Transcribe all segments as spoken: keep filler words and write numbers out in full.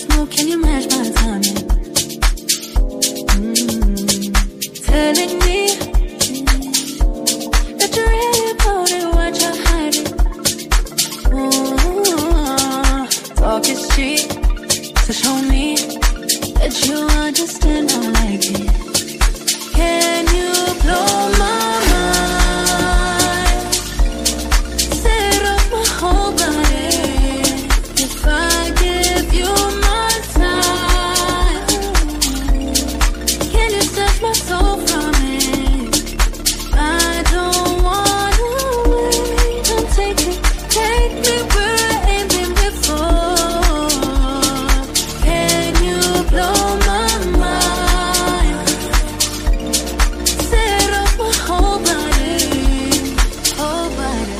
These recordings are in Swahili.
smooth, can you match my timing? Mm-hmm. Telling me that you really about it, why'd you hide it? Ooh, talk is cheap, so show me that you understand I like it. Can you blow my mind? Set off my whole body. If I give you my time, can you snatch my soul from it? I don't wanna wait. Don't take it, take me where I ain't been before. Can you blow my mind? Set off my whole body, whole body.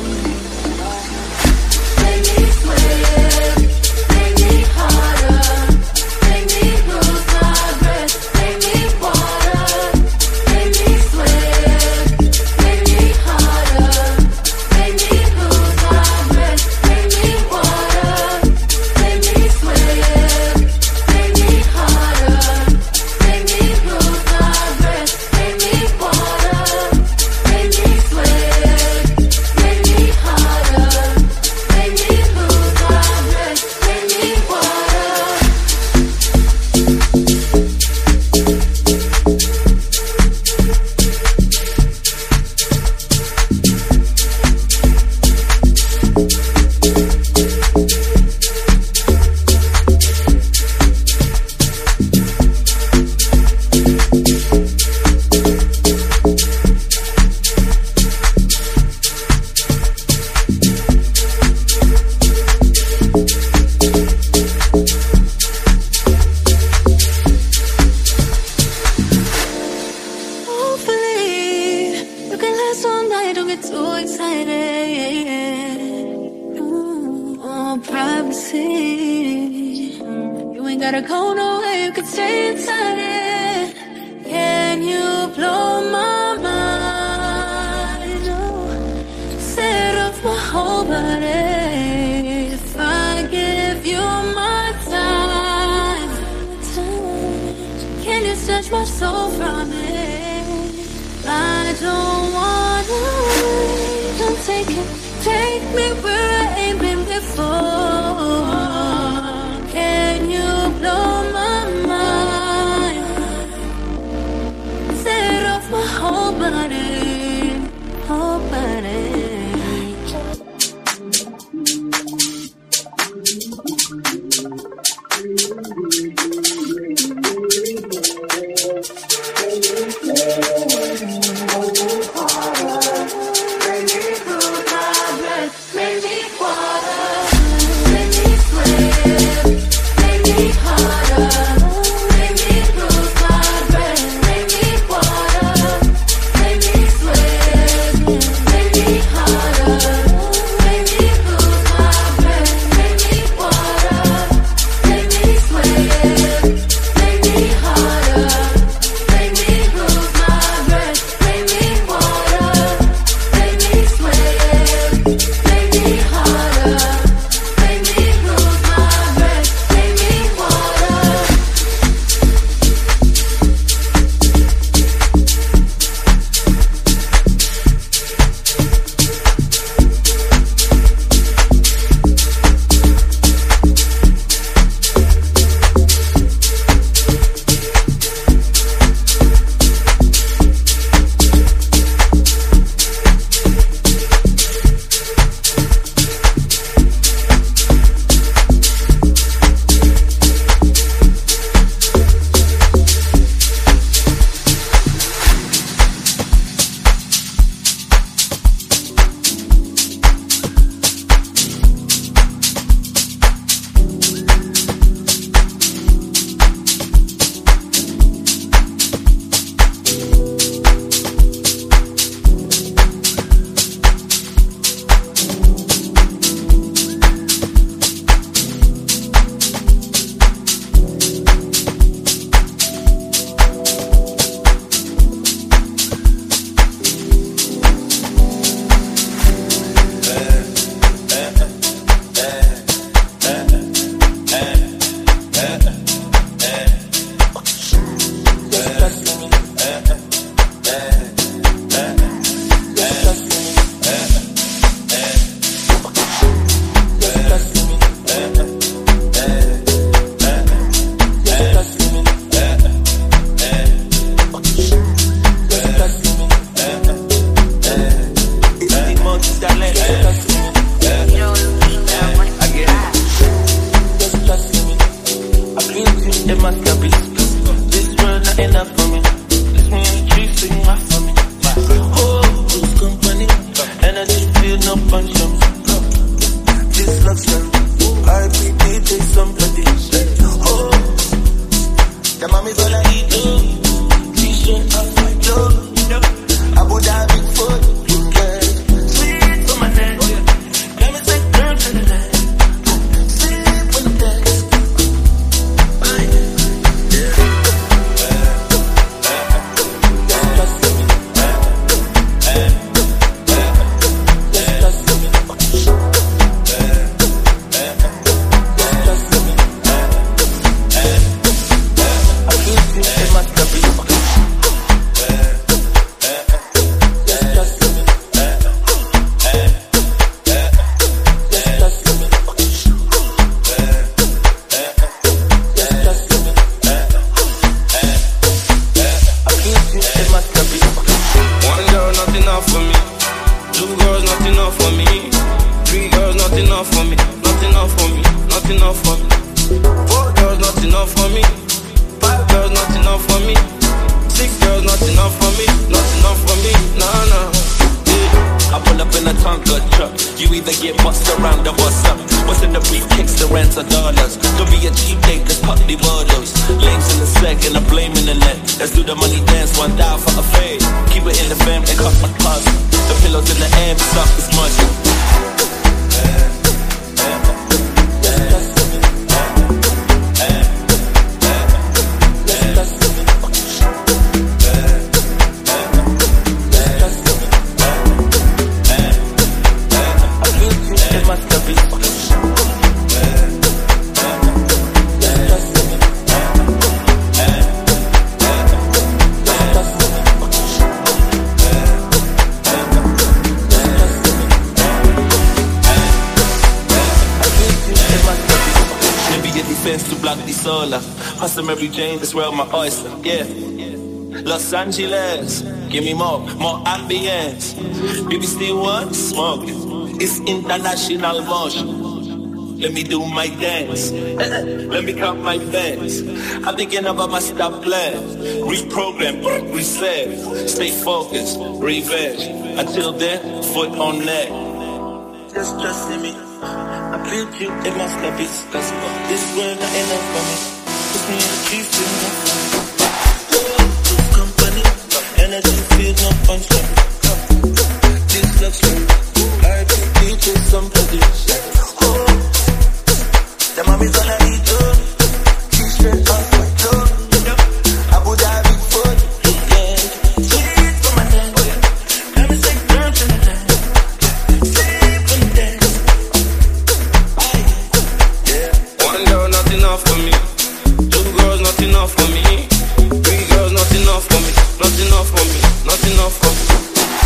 Make me sweat, make me harder, make me lose my breath, make me water, make me sweat, make me harder, make me lose my breath, make me water, make me sweat, make me harder, make me lose my breath, make me water, make me sweat, make me harder, make me lose my breath, make me water. Hopefully, you can last all night, don't get too excited. Ooh, oh, privacy. You ain't gotta go nowhere, you can stay inside it. Can you blow my mind? Oh, set off my whole body. If I give you my time, can you snatch my soul from it? I don't wanna wait. Don't take it, take me where I ain't been before. Can you blow my mind? Set off my whole body, whole body. Make me lose my breath, make me water, make me sweat. a masterpiece. This world not enough for me. It's me and the trees sing my for me. Oh, lose company, and I just feel no punch on me. This love story, I P D take somebody. Oh, the mommy's all I eat. T-shirt off my door. I would have big foot. Sweet for my neck. Let me take turn to the left. Sleep on the desk. Mary Jane, this world my oyster, yeah. Los Angeles, give me more, more ambience. Baby still want smoke, it's international motion. Let me do my dance, let me count my fans. I'm thinking about my stop plan, reprogram, reset, stay focused, revenge. Until then, foot on neck. Just trust in me, I built you in my steppies. This world not enough for me. It's me and the chief in my phone. Lose company, and I just feel no punch on me. This luxury, I can teach you somebody. Oh, the mommy's all I need to. She's straight off my door. I would have big foot. Sweet for my neck. Let me say girl to the left. Sleep on the desk. One girl, not enough for me. Not enough for me. Three girls, not enough for me. Not enough for me. Not enough for me.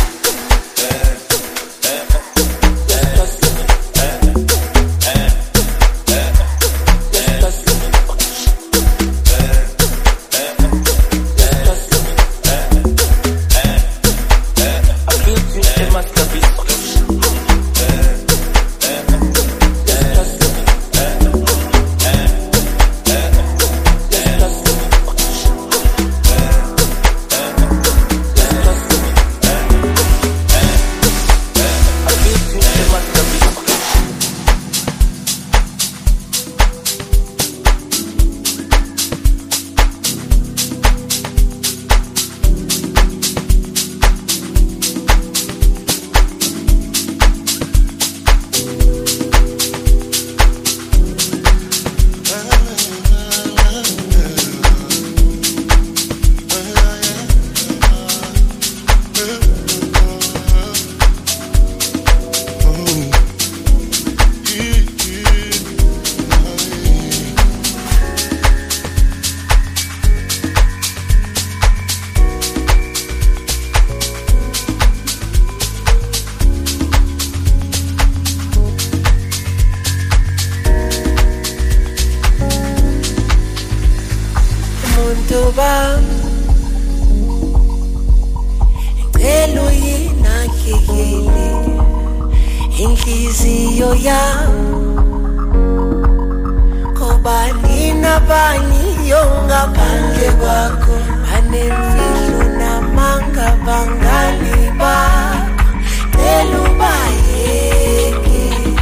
Duba Ngelo yina kikili Inhliziyo yami Koba nina bani yo ngaphandle kwakho anemfihlo namanga bangani bakho elubayeke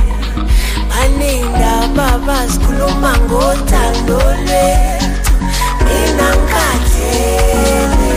anindaba bazikhuluma ngothando lwethu mina ngikhathele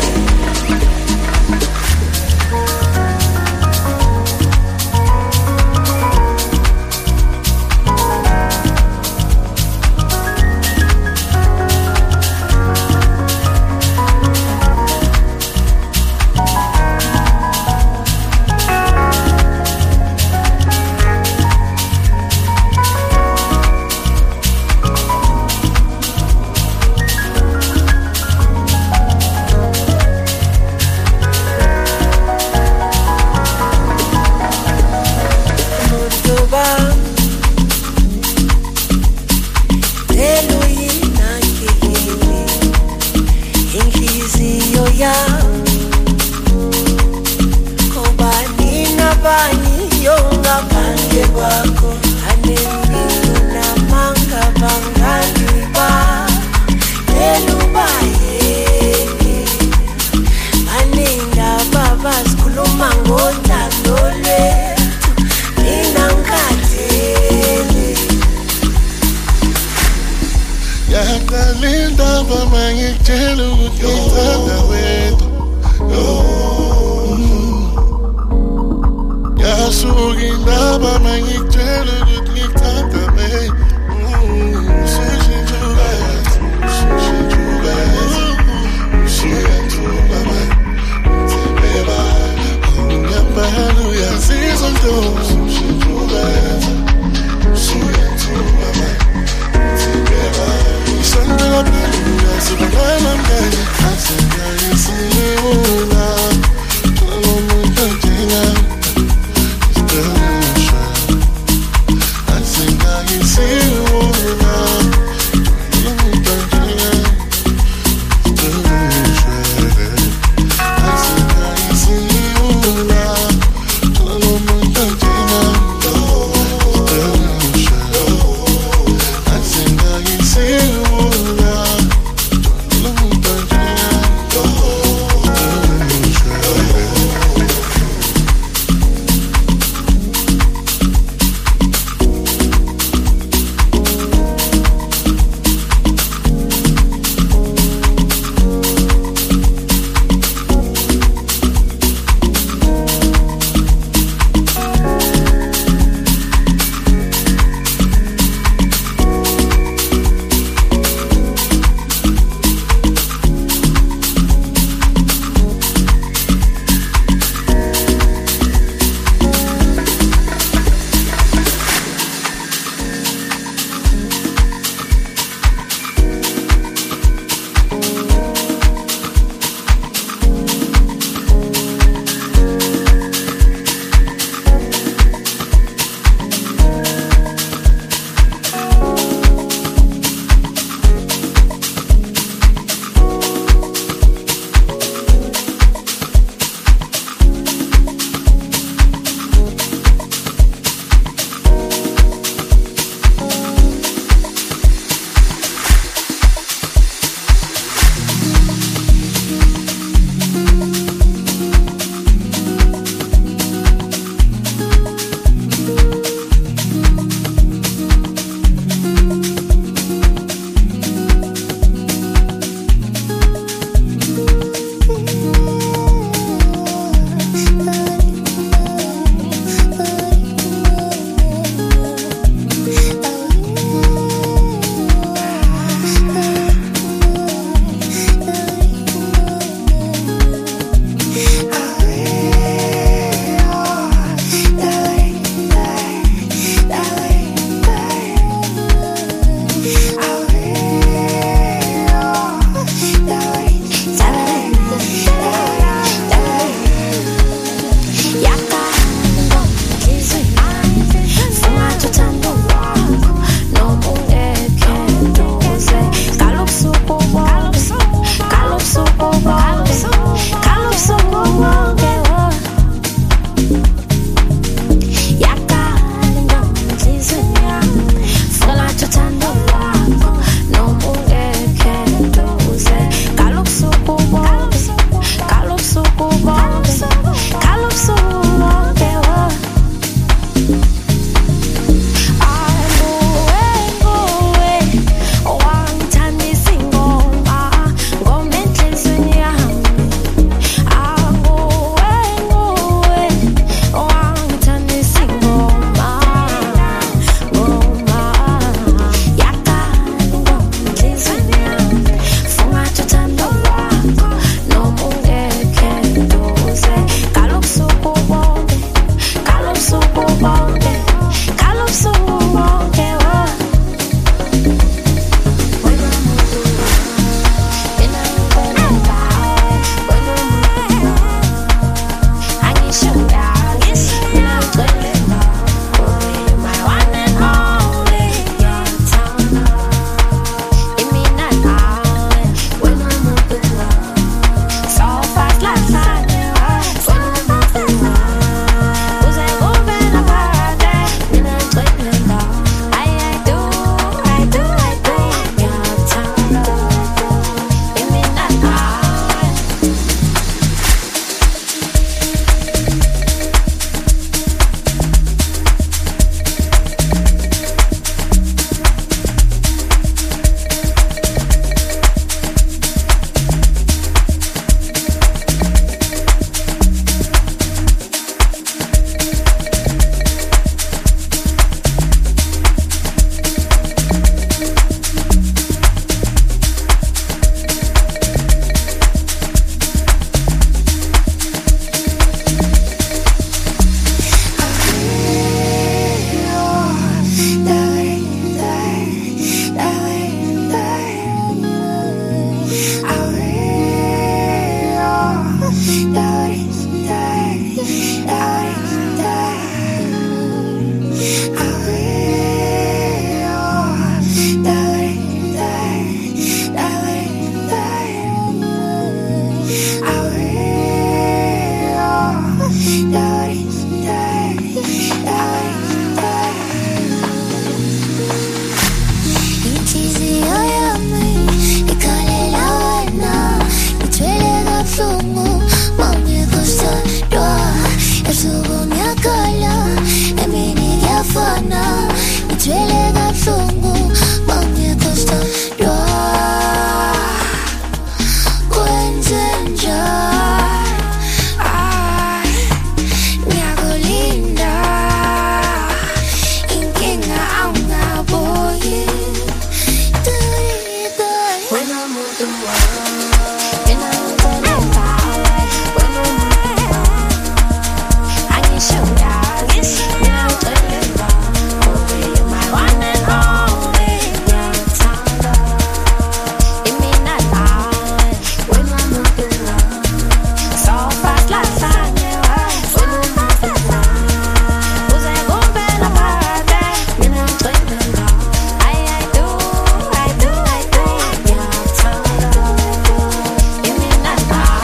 the world. And I'm gonna fly when I'm with the world. I can show ya this, and I'm gonna fly. Oh, you're my one and only. You're time love. It mean I lie when I'm with the world. So fast like fire when I'm with the world. Was I going better by that? And I'm gonna fly. I I do, I do, I do. You're time love. It mean I lie.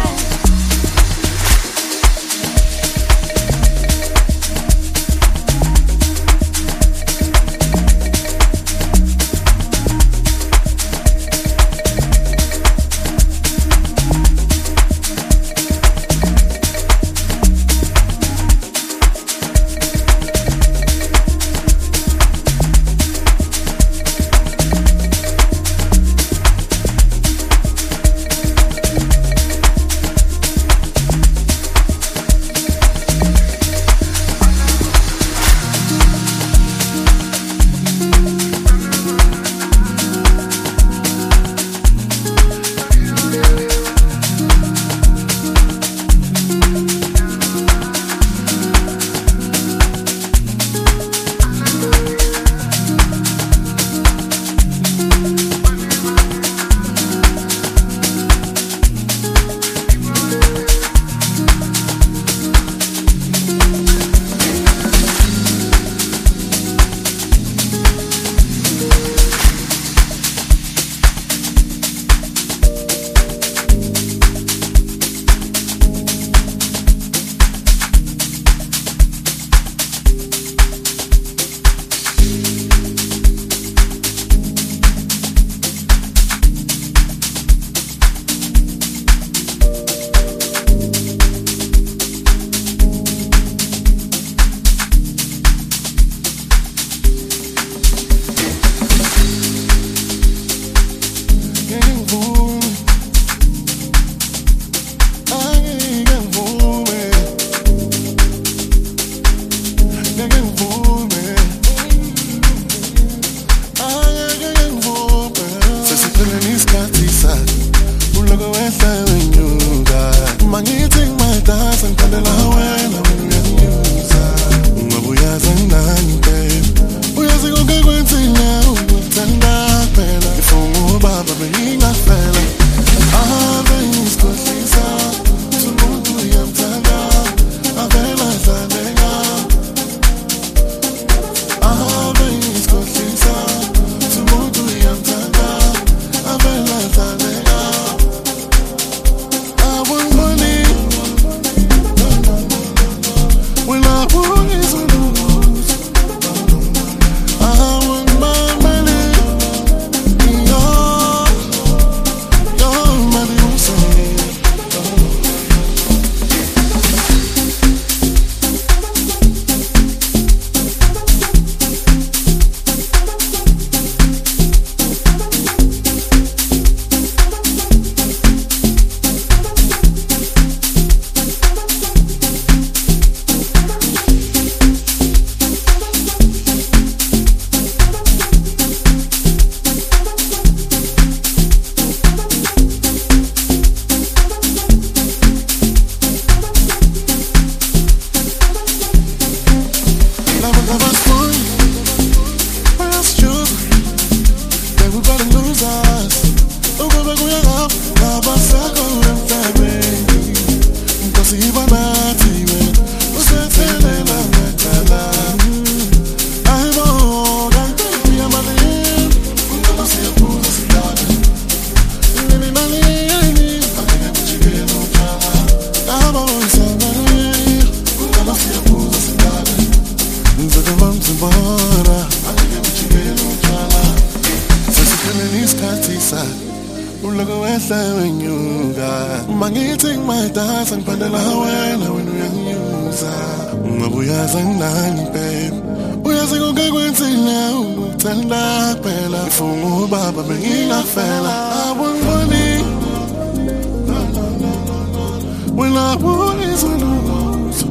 When I want is on the lose,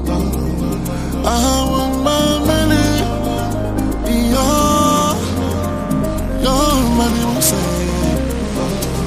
I want my money. Your, your money will say.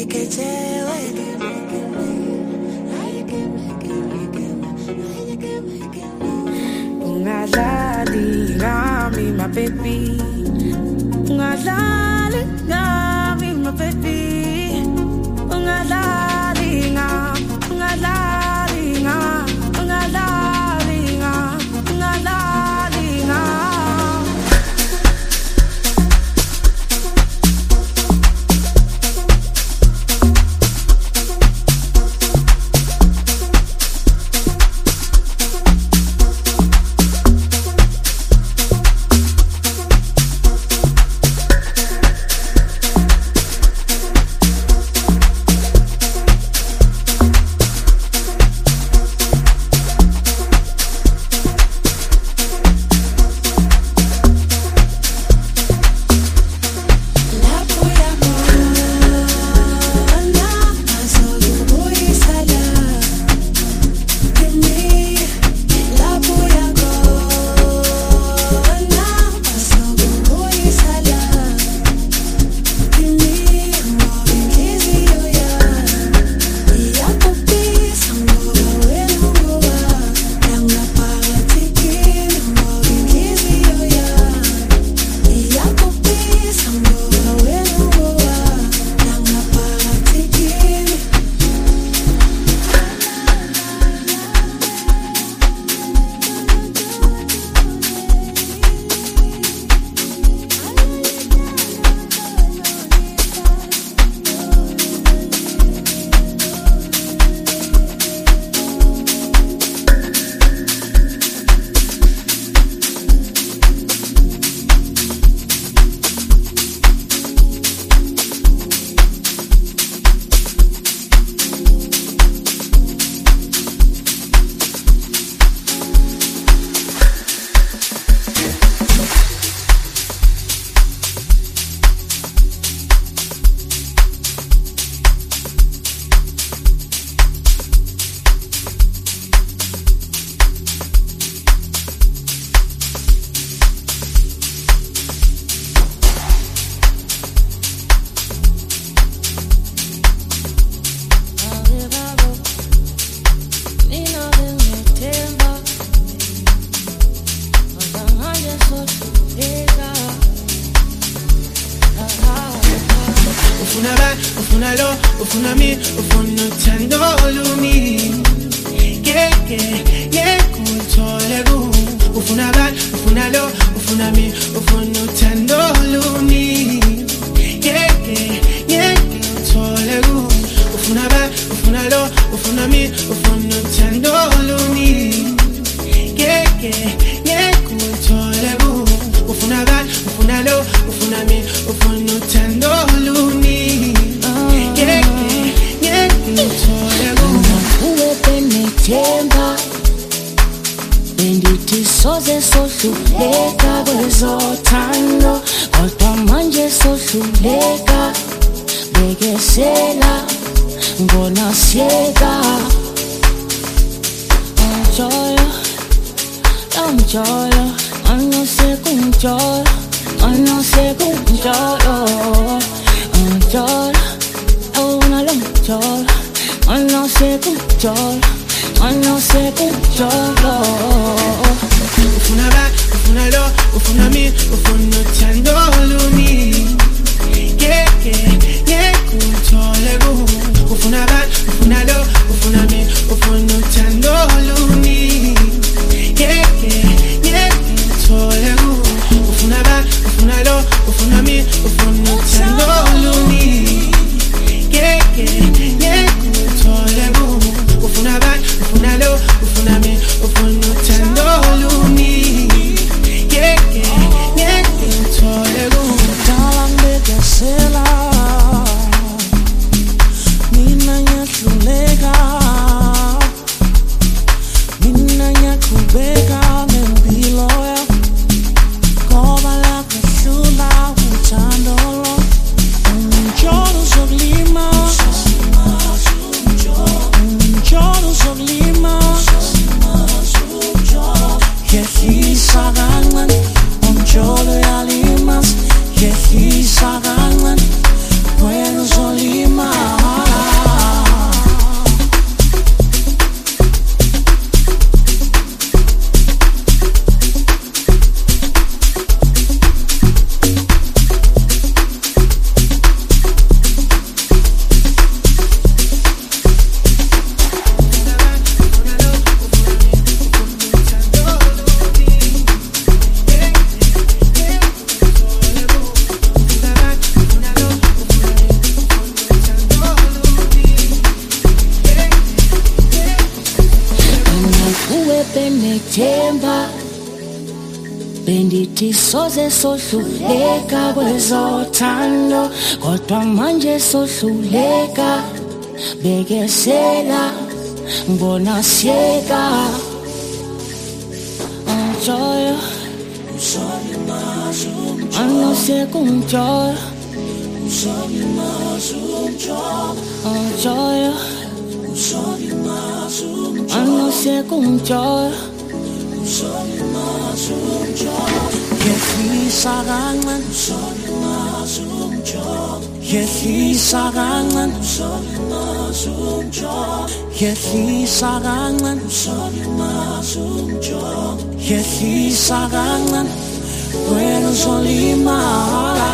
Ungadlali ngami my baby, ungadlali ngami my baby, ungadlali ngami, ungadlali ngami, ungadlali ngami, ungadlali ngami. ngithemba bendithi soze sohluleka kwezothando kodwa manje sohluleka bekesela ngibona siyeka Joy, I know se con joy, oh joy, I know se con joy. Yehlisa kancane Yehlisa kancane Yehlisa kancane Yehlisa kancane wena uzolimala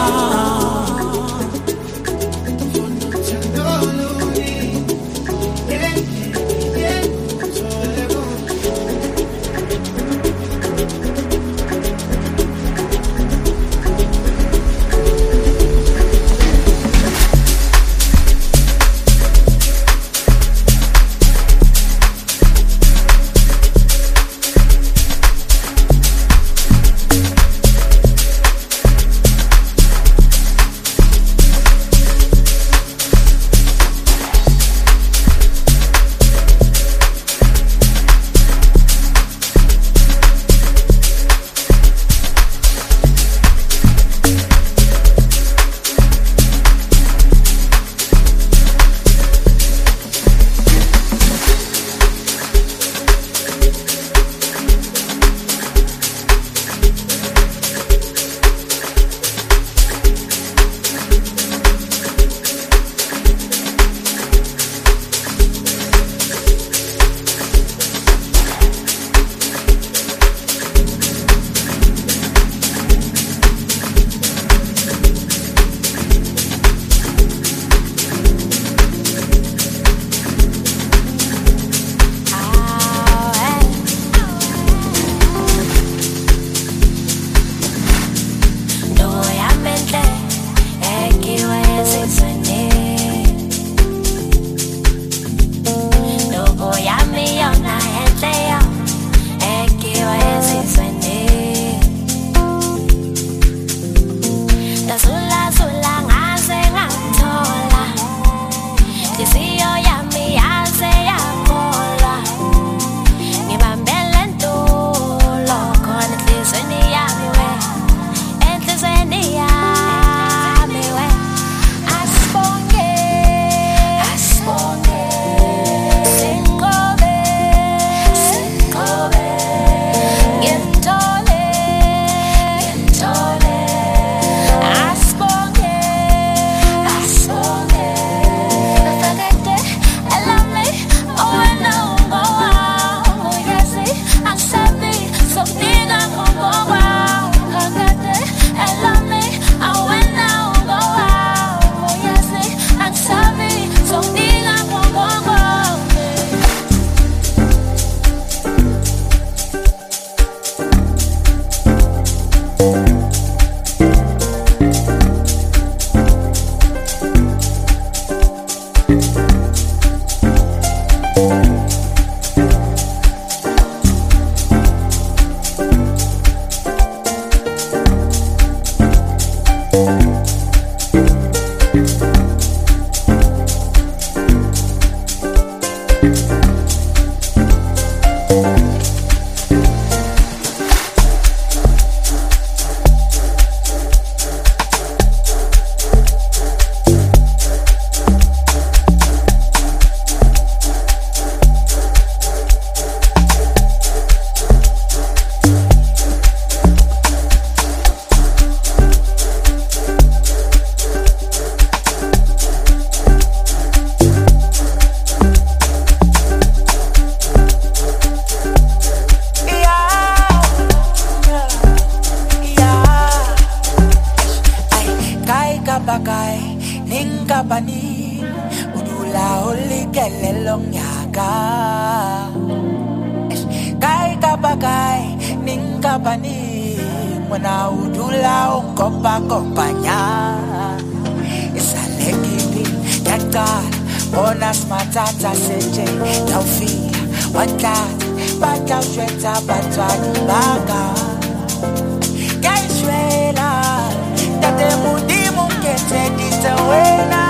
Bona smatata seje, taufia, wakat, batla shwetsa batswadi baka ka ishwela tate modimo ke tseditse wena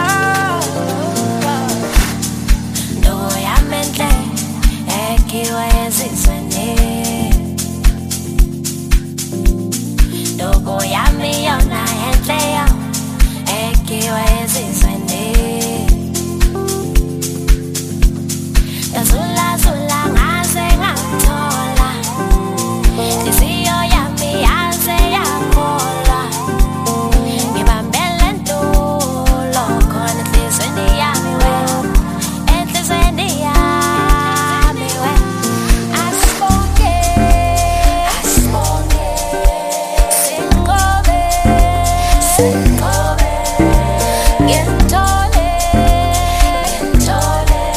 no ya mentle ekiwa ezizweni dogo yami yona enhle ya ekiwa ezizweni Zula zula ngaze ngathola Isiyo yami yaze yakhola Ngibambele ntulo khona enhlizweni yami we Enhlizweni yami we Asibonge Asibonge Singobe Singobe Ngintole Ngintole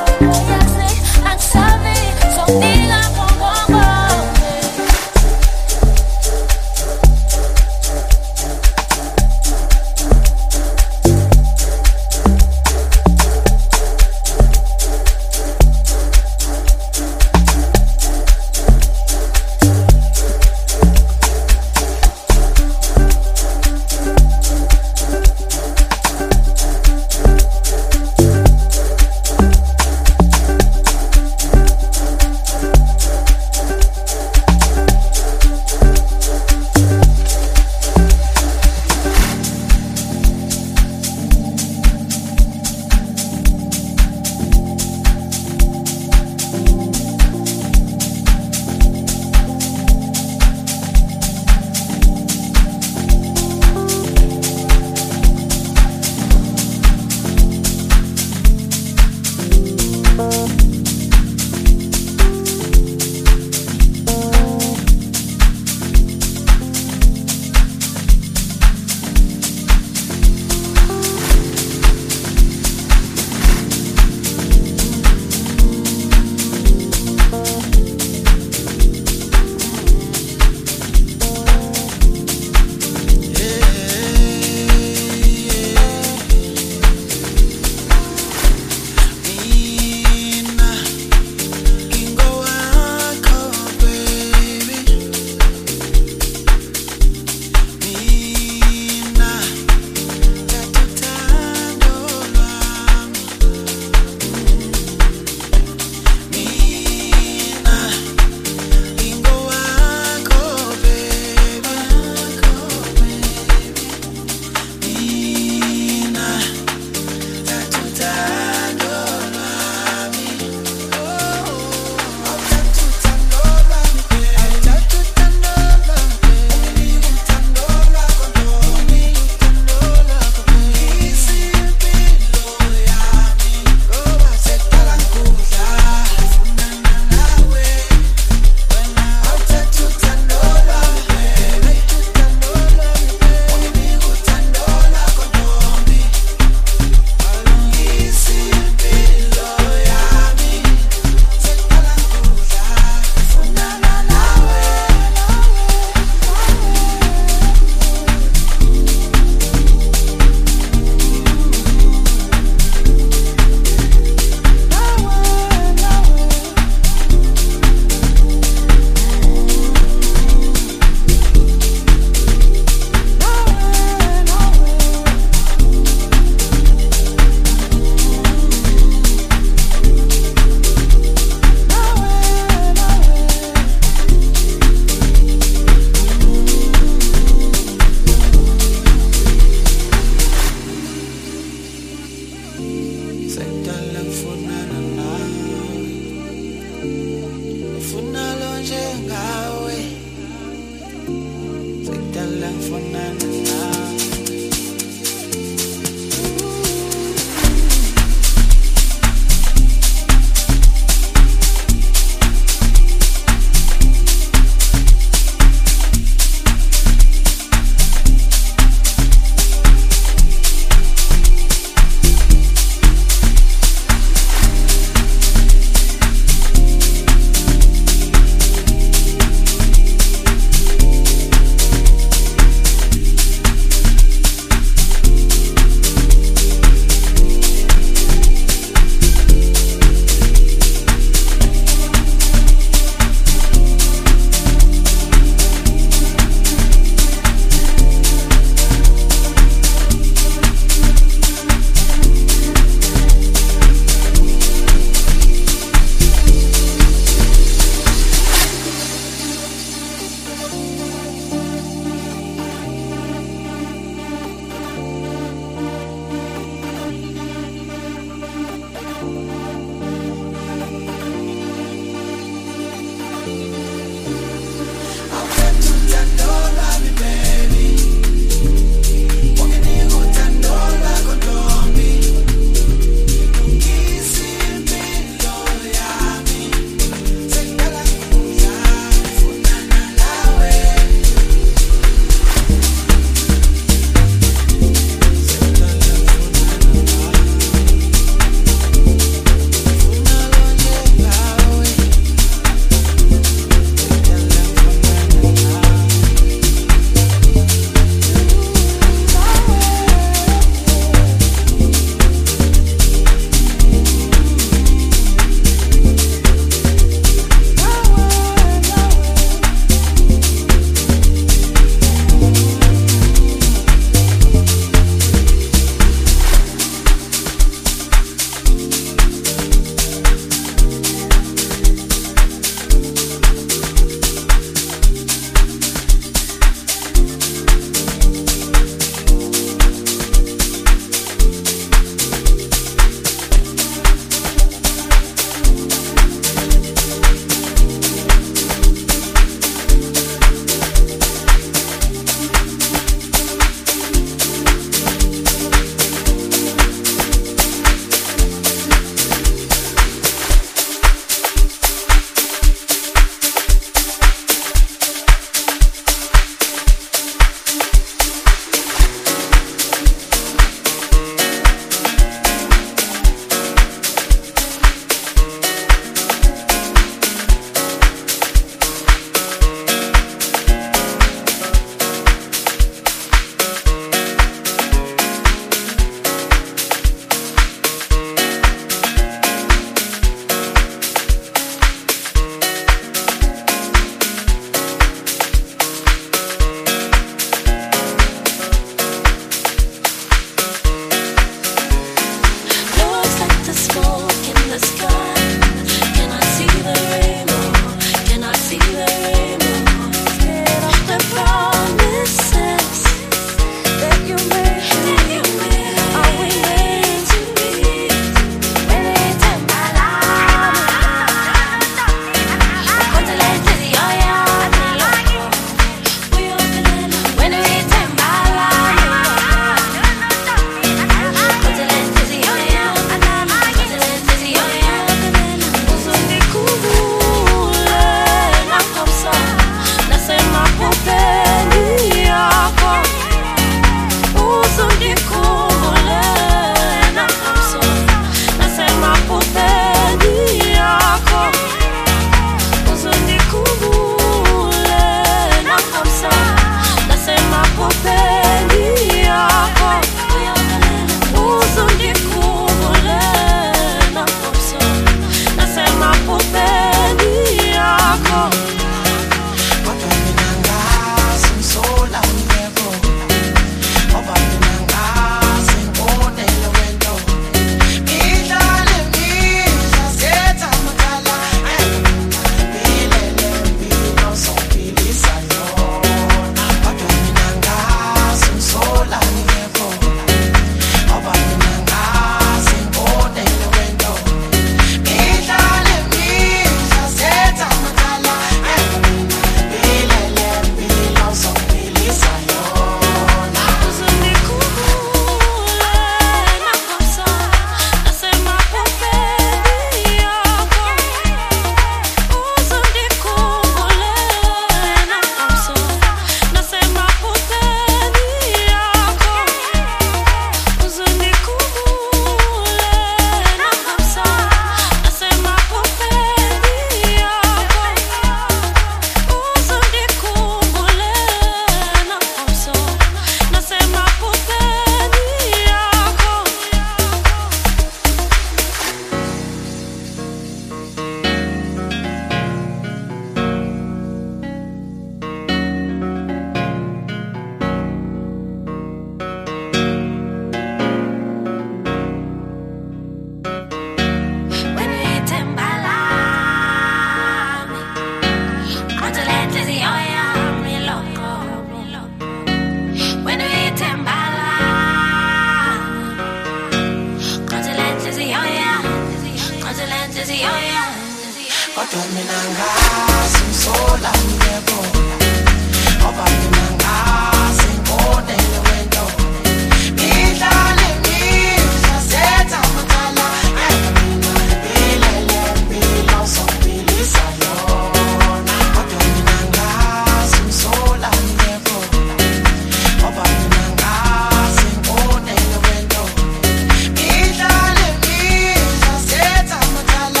kodwa mina ngazi ngisola ngiyebona ngoba mina ngazi ngikonele wento idlale mina setha amathala mina ilele impilo sophilisa yona kodwa mina ngazi ngisola ngiyebona ngoba mina ngazi ngikonele wento idlale mina setha amathala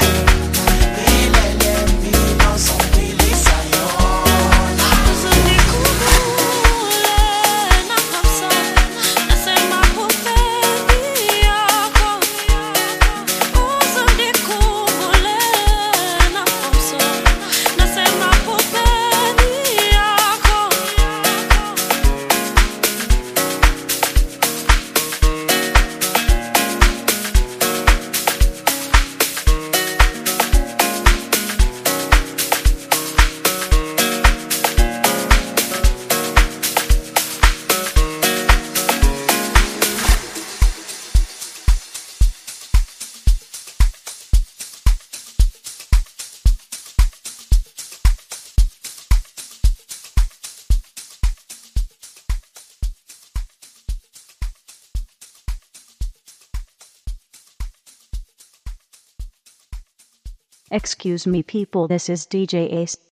ilele impilo sophilisa yona Excuse me people, this is D J Ace.